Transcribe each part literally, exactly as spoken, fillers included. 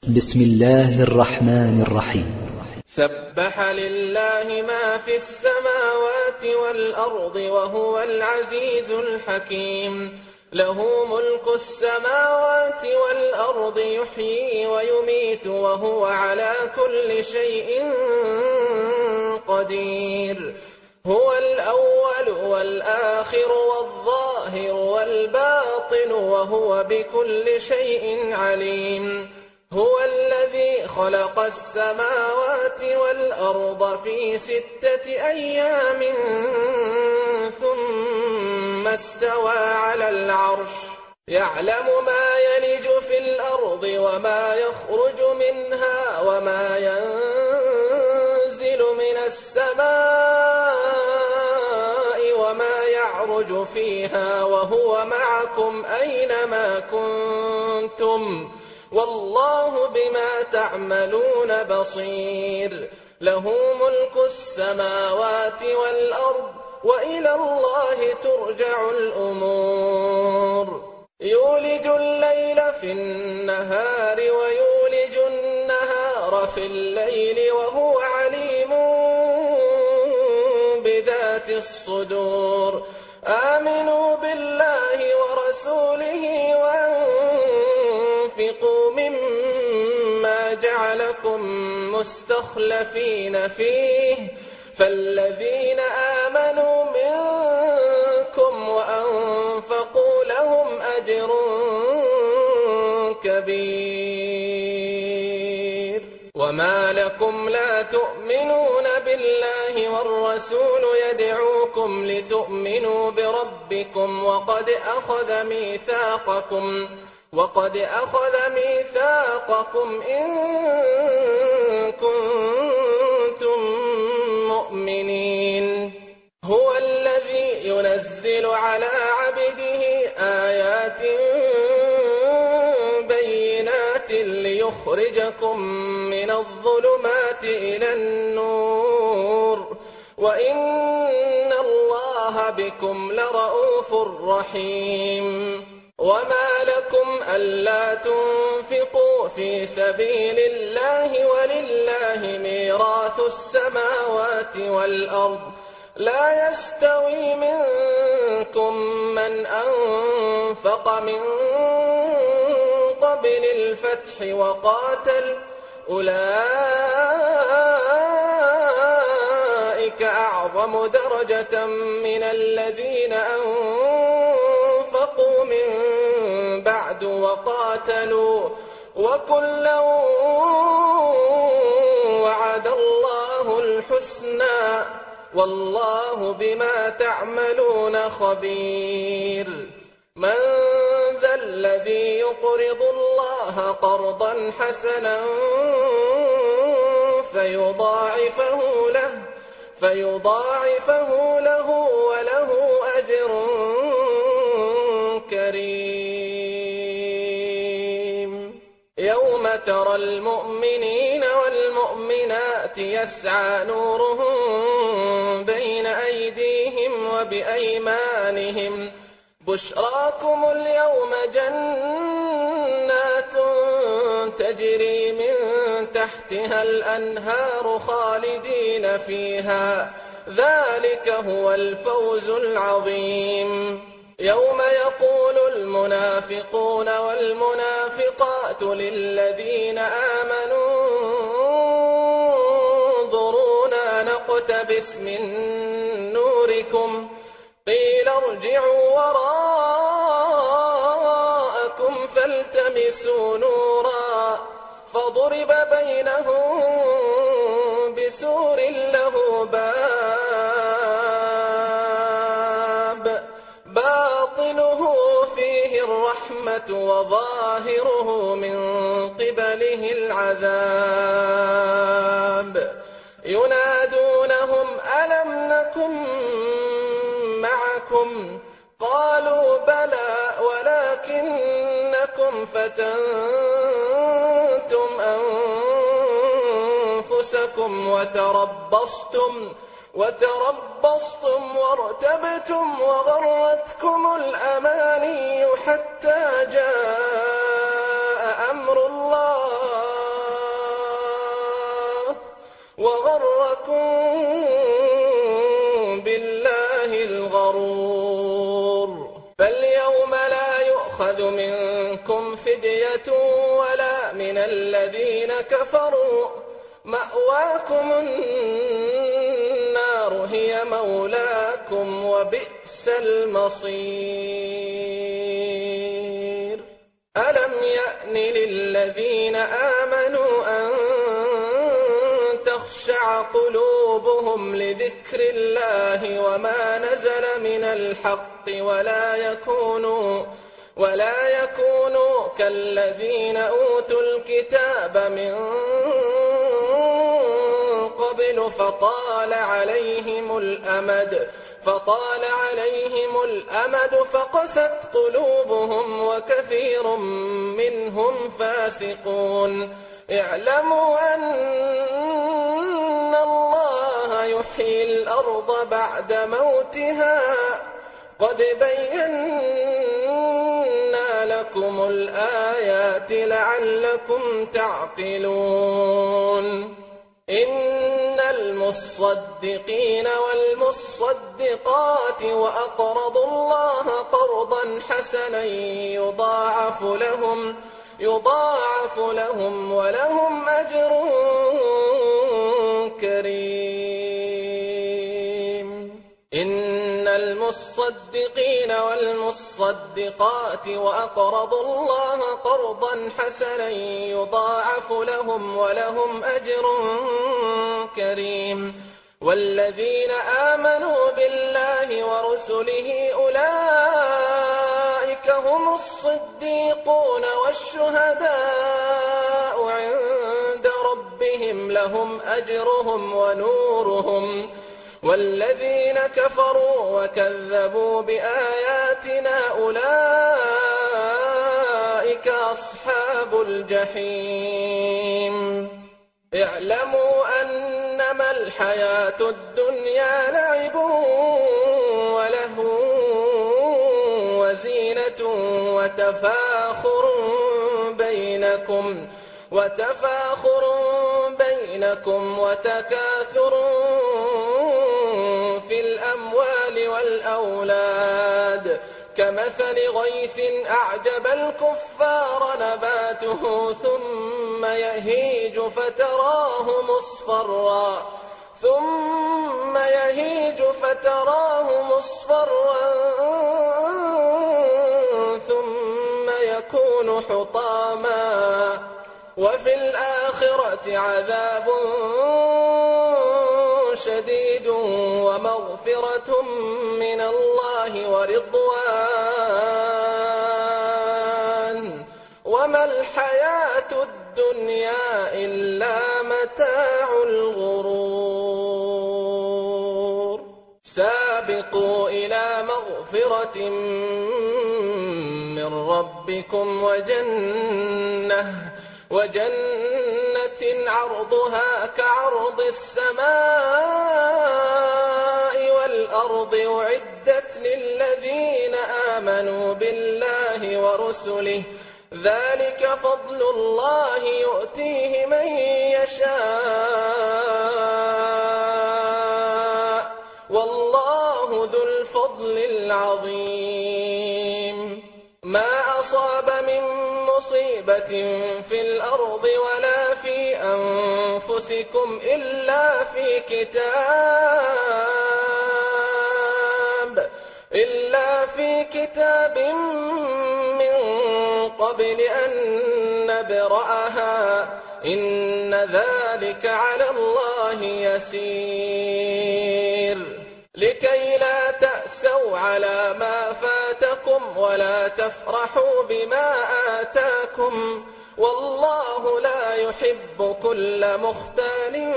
بسم الله الرحمن الرحيم. سبح لله ما في السماوات والأرض وهو العزيز الحكيم. له ملك السماوات والأرض يحيي ويميت وهو على كل شيء قدير. هو الأول والآخر والظاهر والباطن وهو بكل شيء عليم. هو الذي خلق السماوات والأرض في ستة أيام ثم استوى على العرش يعلم ما يلج في الأرض وما يخرج منها وما ينزل من السماء وما يعرج فيها وهو معكم أينما كنتم والله بما تعملون بصير. له ملك السماوات والأرض وإلى الله ترجع الأمور. يولج الليل في النهار ويولج النهار في الليل وهو عليم بذات الصدور. آمنوا بالله ورسوله وأنفقوا مما جعلكم مستخلفين فيه فالذين آمنوا منكم وأنفقوا لهم أجر كبير. وما لكم لا تؤمنون بالله والرسول يدعوكم لتؤمنوا بربكم وقد أخذ ميثاقكم وقد أخذ ميثاقكم إن كنتم مؤمنين. هو الذي ينزل على عبده آيات بينات ليخرجكم من الظلمات إلى النور وإن الله بكم لرءوف رحيم. وما لكم ألا تنفقوا في سبيل الله ولله ميراث السماوات والأرض لا يستوي منكم من أنفق من قبل الفتح وقاتل أولئك أعظم درجة من الذين أنفقوا من بعد وقاتلوا وكلا وعد الله الحسنى والله بما تعملون خبير. من ذا الذي يقرض الله قرضا حسنا فيضاعفه له فيضاعفه له وله أجر كريم. يوم ترى المؤمنين والمؤمنات يسعى نورهم بين أيديهم وبأيمانهم بشراكم اليوم جنات تجري من تحتها الأنهار خالدين فيها ذلك هو الفوز العظيم. يوم يقول المنافقون والمنافقات للذين آمنوا انظرونا نقتبس من نوركم قيل ارجعوا وراءكم فالتمسوا نورا فضرب بينهم بسور له باب باطنه فيه الرحمة وظاهره من قبله العذاب. ينادونهم ألم نكن معكم قالوا بلى ولكنكم فتنتم أنفسكم وتربصتم وتربصتم وارتبتم وغرتكم الأماني حتى جاء أمر الله وغركم بالله الغرور. فاليوم لا يؤخذ منكم فدية ولا من الذين كفروا، مأواكم النار هي مولاكم وبئس المصير. ألم يأن للذين آمنوا أن تخشع قلوبهم لذكر الله وما نزل من الحق ولا يكونوا ولا يكونوا كالذين أوتوا الكتاب من قبل فطال عليهم الأمد فطال عليهم الأمد فقست قلوبهم وكثير منهم فاسقون. اعلموا أن الله يحيي الأرض بعد موتها، قد بينا لكم الآيات لعلكم تعقلون. إن المصدقين والمصدقات وأقرضوا الله قرضا حسنا يضاعف لهم يضاعف لهم ولهم أجر كريم. إن المصدقين والمصدقات وأقرضوا الله قرضا حسنا يضاعف لهم ولهم أجر كريم. والذين آمنوا بالله ورسله أولئك هم الصديقون والشهداء عند ربهم لهم أجرهم ونورهم. والذين كفروا وكذبوا بآياتنا أولئك أصحاب الجحيم. اعلموا أنما الحياة الدنيا لعب ولهو وزينة وتفاخر بينكم وتفاخر بينكم وتكاثر في الأموال والأولاد كمثل غيث أعجب الكفار نباته ثم يهيج فتراه مصفرا ثم يهيج فتراه مصفرا ثم يكون حطاما وفي الآخرة عذاب شديد ومغفرة من الله ورضوان وما الحياة الدنيا إلا متاع الغرور. سابقوا إلى مغفرة من ربكم وجنة وجنة عرضها كعرض السماء والأرض أعدت للذين آمنوا بالله ورسله ذلك فضل الله يؤتيه من يشاء والله ذو الفضل العظيم. ما أصاب من مصيبة في الأرض ولا في أنفسكم إلا في كتاب إلا في كتاب من قبل أن نبرأها إن ذلك على الله يسير. لكي لا تأسوا على ما فاتكم ولا تفرحوا بما آتاكم والله لا يحب كل مختال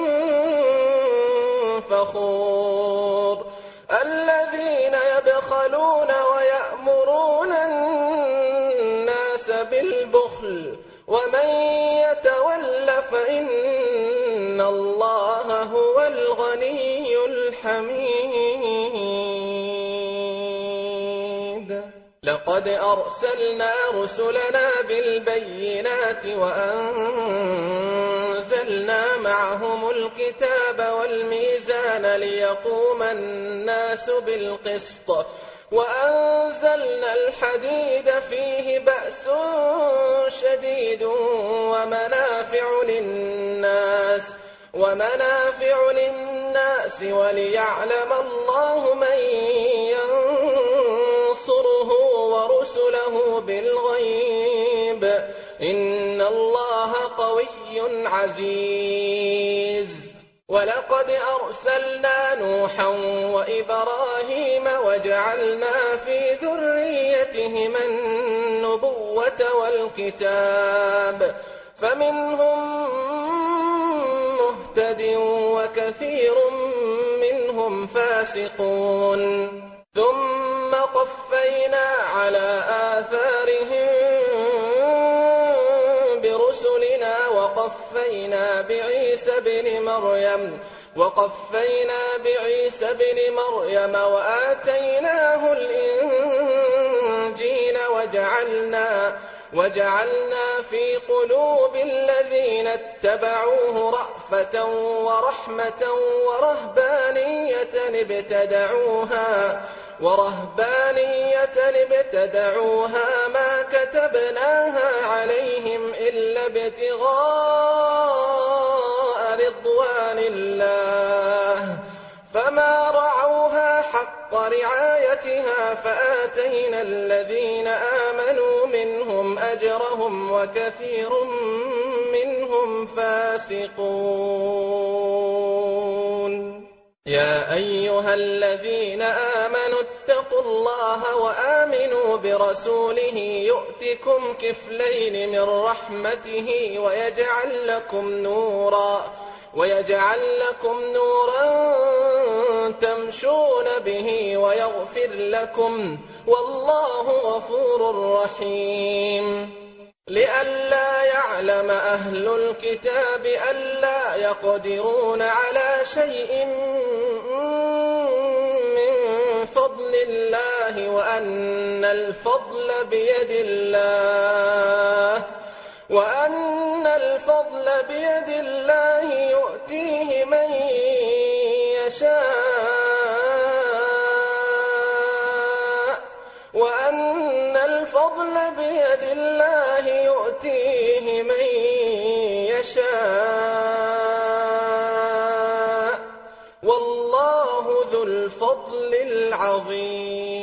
فخور. الذين يبخلون ويأمرون الناس بالبخل ومن يتول فإن الله هو الغني الحميد. لقد أرسلنا رسلنا بالبينات وأنزلنا معهم معهم الكتاب والميزان ليقوم الناس بالقسط وأنزلنا الحديد فيه بأس شديد ومنافع للناس ومنافع للناس وليعلم الله من ينصره ورسله بالغيب إن الله قوي عزيز. ولقد أرسلنا نوحا وإبراهيم وجعلنا في ذريتهما النبوة والكتاب فمنهم مهتد وكثير منهم فاسقون ثم قفينا على آثارهم برسلنا وقفينا بعيسى بن مريم وقفينا بعيسى بن مريم وآتيناه الإنجيل وجعلنا وجعلنا في قلوب الذين اتبعوه رأفة ورحمة ورهبانية ابتدعوها ورهبانية ابتدعوها ما كتبناها عليهم إلا ابتغاء رضوان الله فما رعوها حق رعايتها فآتينا الذين آمنوا منهم أجرهم وكثير منهم فاسقون. يا أيها الذين آمنوا اتقوا الله وآمنوا برسوله يؤتكم كفلين من رحمته ويجعل لكم نورا ويجعل لكم نورا تمشون به ويغفر لكم والله غفور رحيم. لئلا يعلم أهل الكتاب ألا يقدرون على شيء من فضل الله وأن الفضل بيد الله وأن الفضل بيد الله يؤتيه من يشاء وأن الفضل بيد الله يؤتيه من يشاء والله ذو الفضل العظيم.